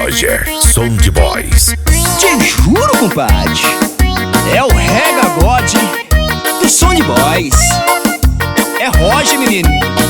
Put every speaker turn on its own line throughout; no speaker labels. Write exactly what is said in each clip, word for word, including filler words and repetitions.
Roger, Sound Boys.
Te juro, compadre, é o Rega God do Sound Boys. É Roger, menino.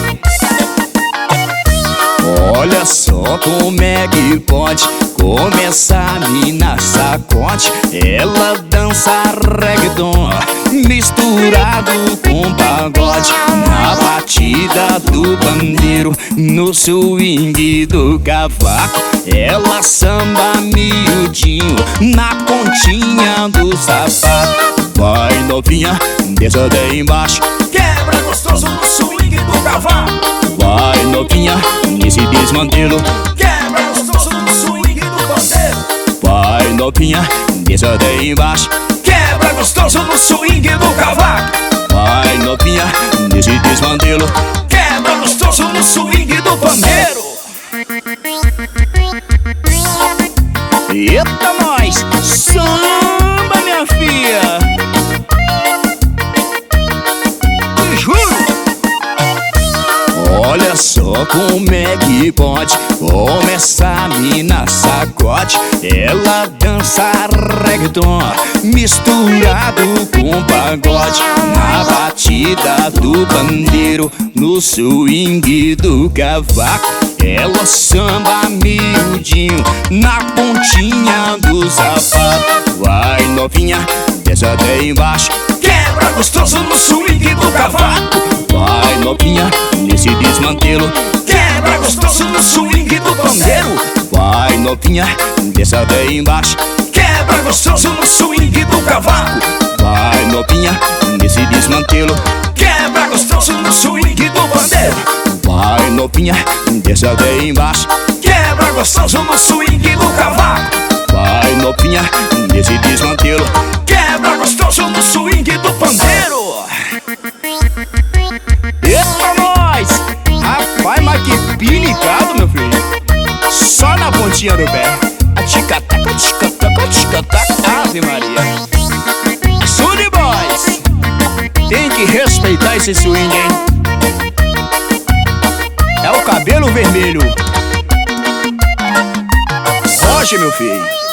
Olha só como é que pode começar a mina sacode. Ela dança reggaeton misturado com pagode, na batida do pandeiro, no swing do cavaco. Ela samba miudinho na pontinha do sapato. Vai novinha, desça daí embaixo, quebra gostoso no swing do cavaco. Vai novinha, nesse desmantelo, quebra gostoso no swing do pandeiro. Vai novinha, desça daí embaixo, quebra gostoso no swing do cavaco. Vai novinha, nesse desmantelo, quebra gostoso no swing do pandeiro. Eita nós, samba minha filha. Te juro. Olha só como é que pode começar a mina sacode. Ela dança reggaeton misturado com pagode, na batida do pandeiro, no swing do cavaco. Ela samba miudinho na pontinha do sapato. Vai novinha, desce até embaixo, quebra gostoso no swing do cavaco. Vai novinha, nesse desmantelo, quebra gostoso no swing do pandeiro. Vai novinha, desce até embaixo, quebra gostoso no swing do cavaco. Vai novinha, nesse desmantelo, quebra gostoso no swing do pandeiro. Vai novinha, desce até embaixo, quebra gostoso no swing do cavaco. Vai novinha, nesse desmantelo, quebra gostoso no swing do pandeiro. Eita nós! Rapaz, mas que pinicado, meu filho. Só na pontinha do pé. A tica-taca, tica-taca, tica-taca. Ave Maria. Sound Boys, tem que respeitar esse swing, hein? É o cabelo vermelho. Roger, meu filho.